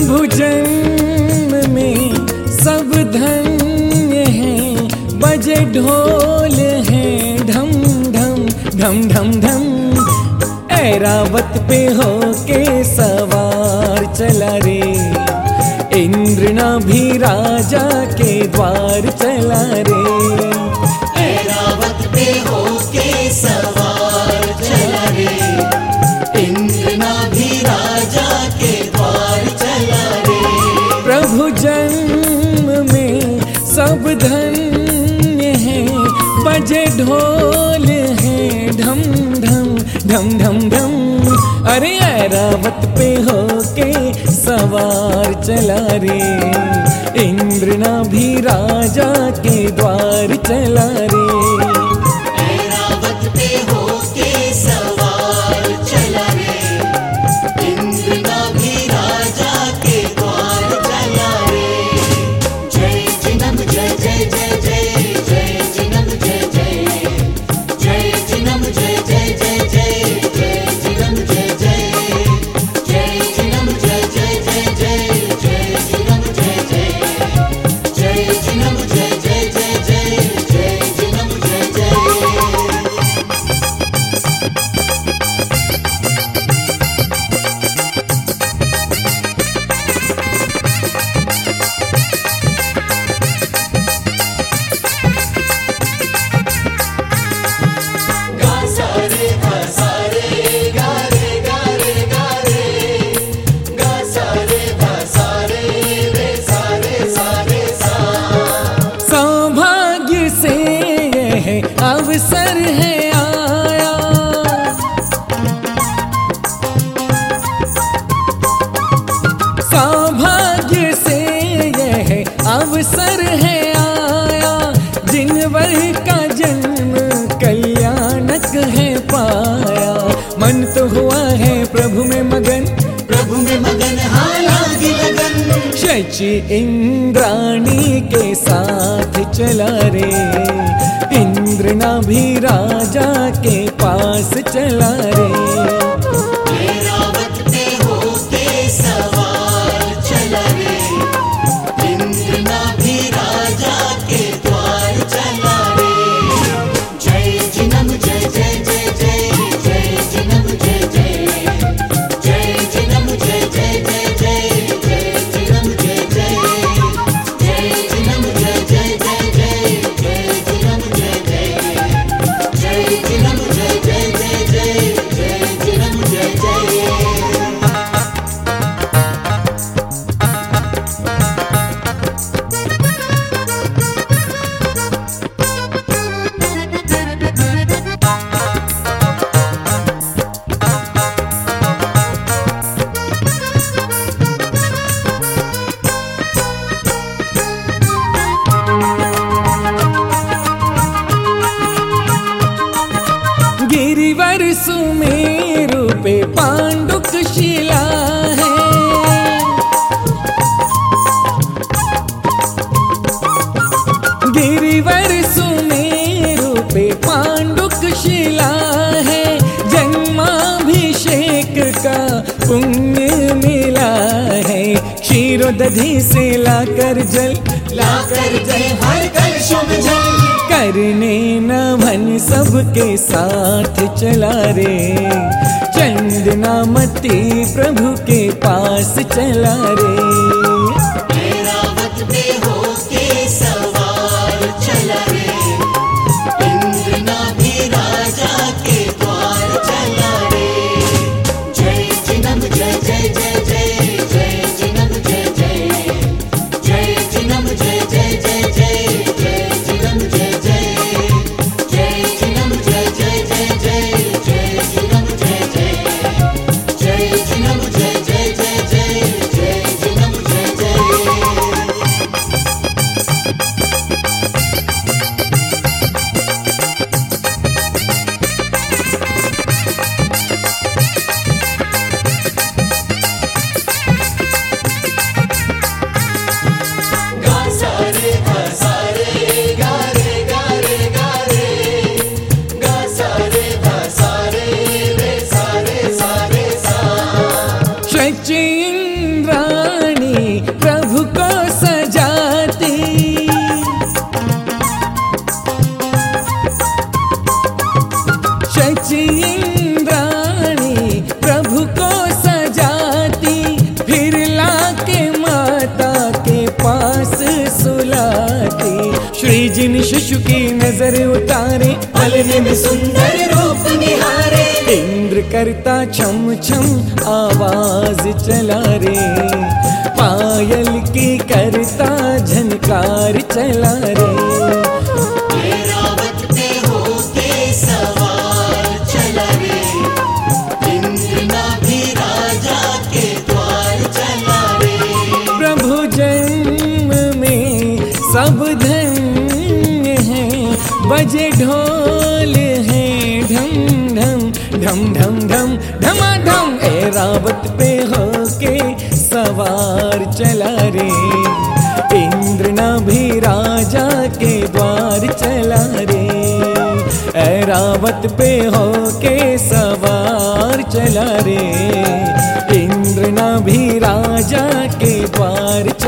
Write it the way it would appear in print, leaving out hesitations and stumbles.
प्रभु जन्म में सब धन्य हैं, बजे ढोल हैं ढम ढम ढम ढम ढम। ऐरावत पे होके सवार चला रे, इंद्रनाभि राजा के द्वार चला रे। ऐरावत पे होके सवार चला रे, इंद्रनाभि राजा के द्वार चला रे। प्रभु जन्म में सब धन्य हैं, बजे ढोल हैं ढम ढम ढम ढम ढम। अरे ऐरावत पे होके सवार चला रे, इंद्रनाभि राजा के द्वार चला रे। ऐरावत पे होके सवार चला रे, इंद्रनाभि राजा के द्वार चला रे। जय जिनम जय जय जय जय, जय जिनम जय जय, जय जिनम जय जय जय जय, जय जिनम जय जय, जय जिनम जय जय जय जय, जय जिनम जय जय, जय जिनम जय जय जय जय, जय जिनम जय जय। गा सारे गा सारे गा रे गा रे गा रे, गा सारे गा सारे रे सारे सारे सा। सौभाग्य से यह अवसर है आया, सौभाग्य से यह अवसर है आया, जिनवर का जन्म कल्याणक है पाया। मन तो हुआ है प्रभु में मगन, प्रभु में मगन हालांकि लगन, शची इंद्राणी के साथ चला रे, इंद्रनाभि राजा के पास चला रे। ऐरावत पे होके सवार चला रे, इंद्रनाभि राजा के द्वार चला रे। जय जिनम जय जय जय जय, जय जिनम जय जय, जय जिनम जय जय जय जय, जय जिनम जय जय, जय जिनम जय जय जय जय, जय जिनम जय जय, जय जिनम जय जय जय जय, जय जिनम जय जय। गिरिवर सुमेरु पे पांडुक शिला है, गिरिवर सुमेरु पे पांडुक शिला है। जन्माभिषेक का पुण्य मिला है, क्षीरो दधी से लाकर जल, लाकर जय हर कलशुभ जल, करने नमन सबके साथ चला रे, चंदनामती प्रभु के पास चला रे। ऐरावत पे होके सवार चला रे, इंद्रनाभि राजा के द्वार चला रे। जय जिनम जय जय जय जय, जय जिनम जय जय, जय जिनम जय जय जय जय, जय जिनम जय जय, जय जिनम जय जय जय जय, जय जिनम जय जय, जय जिनम जय जय जय जय, जय जिनम जय श्री जिन शिशु की नजर उतारे, पलने में सुंदर रूप निहारे। इंद्र करता छम छम आवाज चला रे, पायल की करता झनकार चला रे। ऐरावत पे होके सवार चला रे, इंद्र नाभि राजा के द्वार चला रे। प्रभु जन्म में सब धन्य हैं, बजे ढोल हैं ढम ढम ढम ढम ढम ढमाढम। ऐरावत पे होके सवार चला रे, इंद्र नाभि राजा के द्वार चला रे। ऐरावत पे होके सवार चला रे, इंद्र नाभि राजा के द्वार